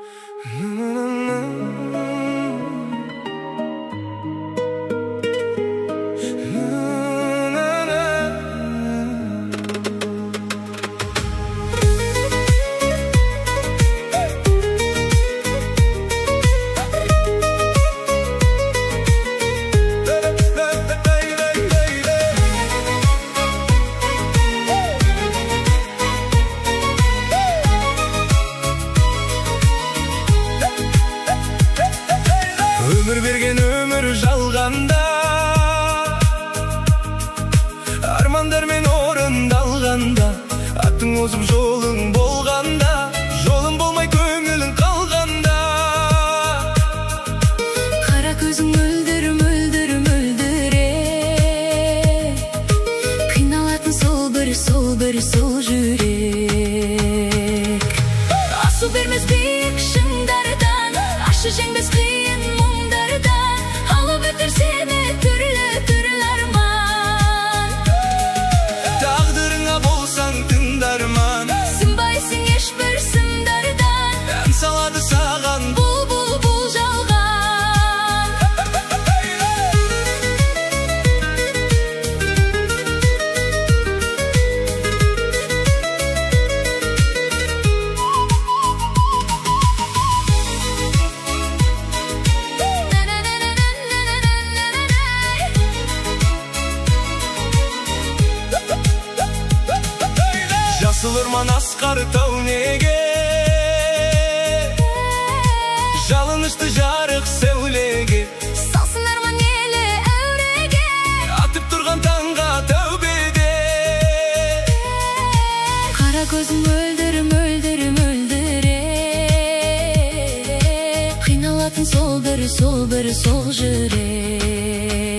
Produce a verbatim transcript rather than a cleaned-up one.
Өмір берген өмір жалғанда, армандармен орындалғанда, аттың озып жолың болғанда, жолың болмай көңілің қалғанда. Қара көзің мөлдір, мөлдір, мөлдіре, қиналатын сол бір, сол бір, сол жүрек. Асу бермес биік шыңдардан, ашы жеңбес қиын мұңдардан, алып өтер сені түрлі түрлі арман. Тағдырыңа болсаң тыңдарман, сынбайсың ешбір сындардан, ән салады саған бұл бұл бұл жалған. Жасыл орман асқар тау неге, жалынышты жарық сәулеге, Салсын арман елі әуреге, атып тұрған таңға тәубеде. қара көзің мөлдір, мөлдір, мөлдіре, қиналатын сол бір, сол бір, сол жүрек.